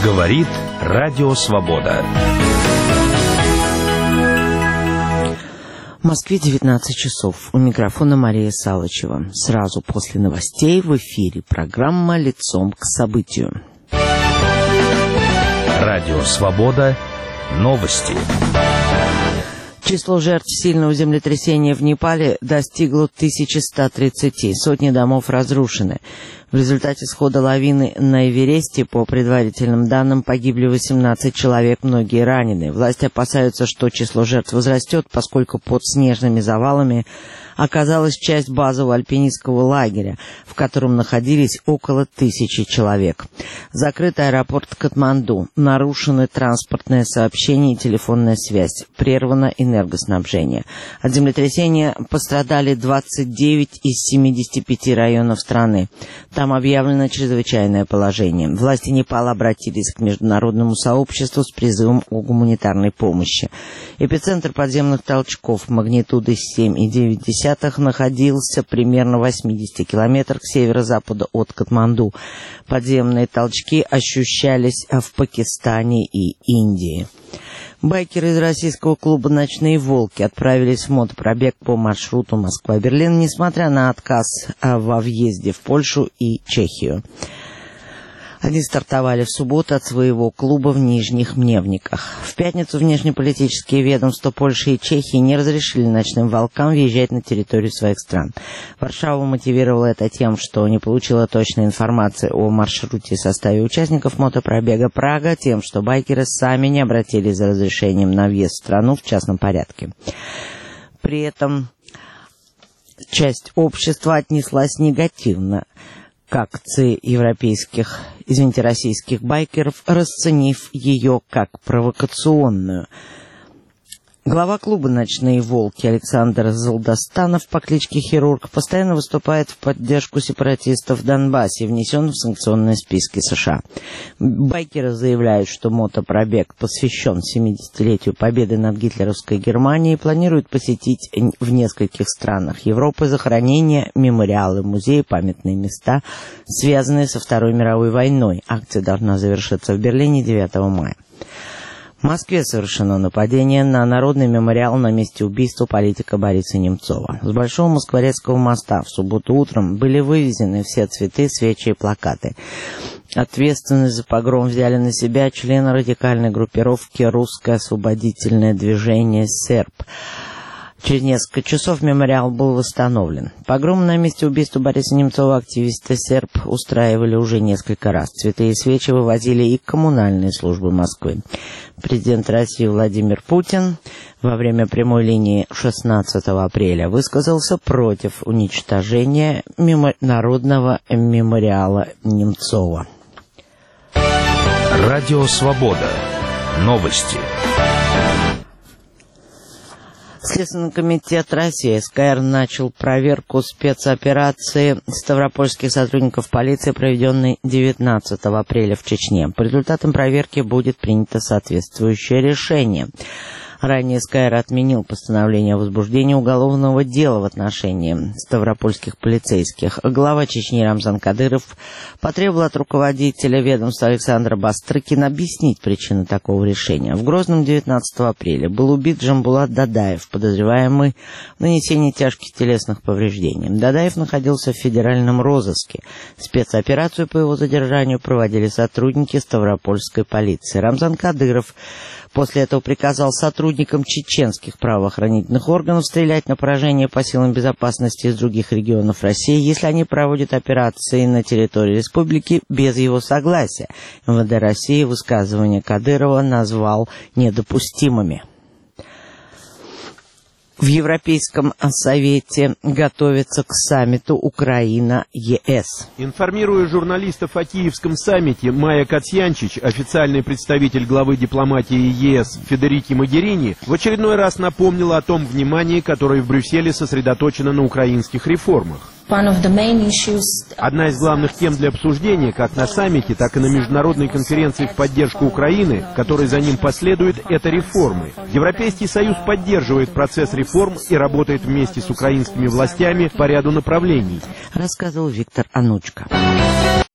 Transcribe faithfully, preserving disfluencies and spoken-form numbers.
Говорит Радио Свобода. В Москве девятнадцать часов. У микрофона Мария Салычева. Сразу после новостей в эфире программа «Лицом к событию». Радио Свобода. Новости. Число жертв сильного землетрясения в Непале достигло тысячи ста тридцати. Сотни домов разрушены. В результате схода лавины на Эвересте, по предварительным данным, погибли восемнадцать человек, многие ранены. Власти опасаются, что число жертв возрастет, поскольку под снежными завалами оказалась часть базового альпинистского лагеря, в котором находились около тысячи человек. Закрыт аэропорт Катманду, нарушены транспортное сообщение и телефонная связь, прервано энергоснабжение. От землетрясения пострадали двадцать девять из семидесяти пяти районов страны. Там объявлено чрезвычайное положение. Власти Непала обратились к международному сообществу с призывом о гуманитарной помощи. Эпицентр подземных толчков магнитудой семь и девять десятых находился примерно в восьмидесяти километрах к северо-западу от Катманду. Подземные толчки ощущались в Пакистане и Индии. Байкеры из российского клуба «Ночные волки» отправились в мотопробег по маршруту Москва-Берлин, несмотря на отказ во въезде в Польшу и Чехию. Они стартовали в субботу от своего клуба в Нижних Мневниках. В пятницу внешнеполитические ведомства Польши и Чехии не разрешили «Ночным волкам» въезжать на территорию своих стран. Варшава мотивировала это тем, что не получила точной информации о маршруте и составе участников мотопробега. Прага тем, что байкеры сами не обратились за разрешением на въезд в страну в частном порядке. При этом часть общества отнеслась негативно к акции европейских, извините, российских байкеров, расценив ее как провокационную. Глава клуба «Ночные волки» Александр Золдостанов по кличке Хирург постоянно выступает в поддержку сепаратистов в Донбассе, внесенных в санкционные списки США. Байкеры заявляют, что мотопробег посвящен семидесятилетию победы над гитлеровской Германией и планируют посетить в нескольких странах Европы захоронения, мемориалы, музеи, памятные места, связанные со Второй мировой войной. Акция должна завершиться в Берлине девятого мая. В Москве совершено нападение на народный мемориал на месте убийства политика Бориса Немцова. С Большого Москворецкого моста в субботу утром были вывезены все цветы, свечи и плакаты. Ответственность за погром взяли на себя члены радикальной группировки «Русское освободительное движение СЕРП». Через несколько часов мемориал был восстановлен. Погром на месте убийства Бориса Немцова активисты СЕРП устраивали уже несколько раз. Цветы и свечи вывозили и коммунальные службы Москвы. Президент России Владимир Путин во время прямой линии шестнадцатого апреля высказался против уничтожения мемо- народного мемориала Немцова. Радио Свобода. Новости. Следственный комитет России СКР начал проверку спецоперации ставропольских сотрудников полиции, проведенной девятнадцатого апреля в Чечне. По результатам проверки будет принято соответствующее решение. Ранее СКР отменил постановление о возбуждении уголовного дела в отношении ставропольских полицейских. Глава Чечни Рамзан Кадыров потребовал от руководителя ведомства Александра Бастрыкина объяснить причины такого решения. В Грозном девятнадцатого апреля был убит Джамбулат Дадаев, подозреваемый в нанесении тяжких телесных повреждений. Дадаев находился в федеральном розыске. Спецоперацию по его задержанию проводили сотрудники ставропольской полиции. Рамзан Кадыров после этого приказал сотрудникам чеченских правоохранительных органов стрелять на поражение по силам безопасности из других регионов России, если они проводят операции на территории республики без его согласия. МВД России высказывания Кадырова назвал недопустимыми. В Европейском Совете готовится к саммиту Украина-ЕС. Информируя журналистов о Киевском саммите, Майя Катьянчич, официальный представитель главы дипломатии ЕС Федерике Могерини, в очередной раз напомнила о том внимании, которое в Брюсселе сосредоточено на украинских реформах. Одна из главных тем для обсуждения как на саммите, так и на международной конференции в поддержку Украины, которой за ним последует, это реформы. Европейский Союз поддерживает процесс реформ и работает вместе с украинскими властями по ряду направлений, рассказывал Виктор Анучко.